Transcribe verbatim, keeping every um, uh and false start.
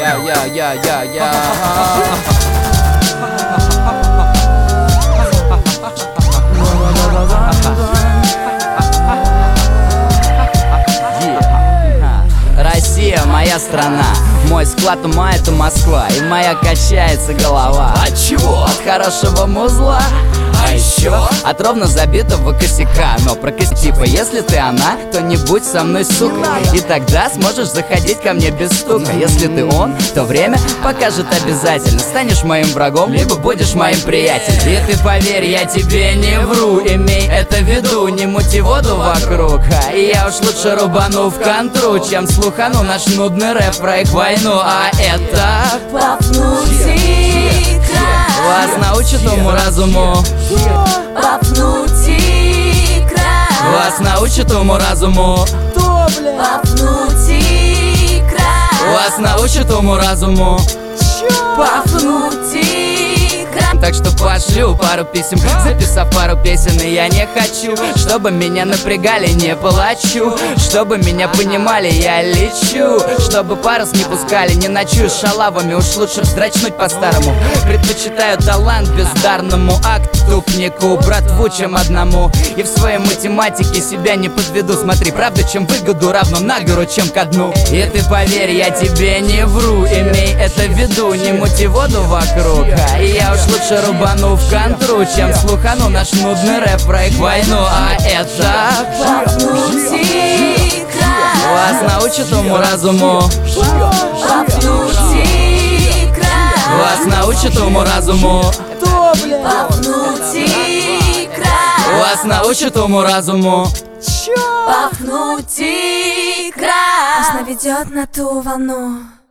я, я, я, я, я. Россия, моя страна, мой склад ума — это Москва, и моя качается голова. От чего? От хорошего музла, а еще от ровно забитого косяка. Но прокоси, типа, если ты она, то не будь со мной сука, и тогда сможешь заходить ко мне без стука. Если ты он, то время покажет обязательно. Станешь моим врагом, либо будешь моим приятелем. И ты поверь, я тебе не вру, имей это в виду, не мути воду вокруг. А я уж лучше рубану в контру, чем слухану наш нудный рэп про их войну. А это Пафнутий край, вас научит уму-разуму. Пафнутий край, Вас научит уму-разуму. Пафнутий край, Вас научит уму-разуму. Пафнутий край. Так что пошлю пару писем, записав пару песен. И я не хочу, чтобы меня напрягали, не плачу. Чтобы меня понимали, я лечу. Чтобы парус не пускали, не ночую с шалавами. Уж лучше вздрачнуть по-старому. Предпочитаю талант бездарному отступнику, братву, чем одному. И в своей математике себя не подведу. Смотри, правда, чем выгоду равно на гору, чем ко дну. И ты поверь, я тебе не вру, имей это в виду, не мути воду вокруг. И я уж лучше рубану в контру, чем слухану наш нудный рэп про их войну. А это Пафнутий край, вас научит уму-разуму. Пафнутий край, Вас научит уму-разуму. Пафнутий край, Вас научит уму-разуму. Пафнутий край. Пусть наведет на ту волну.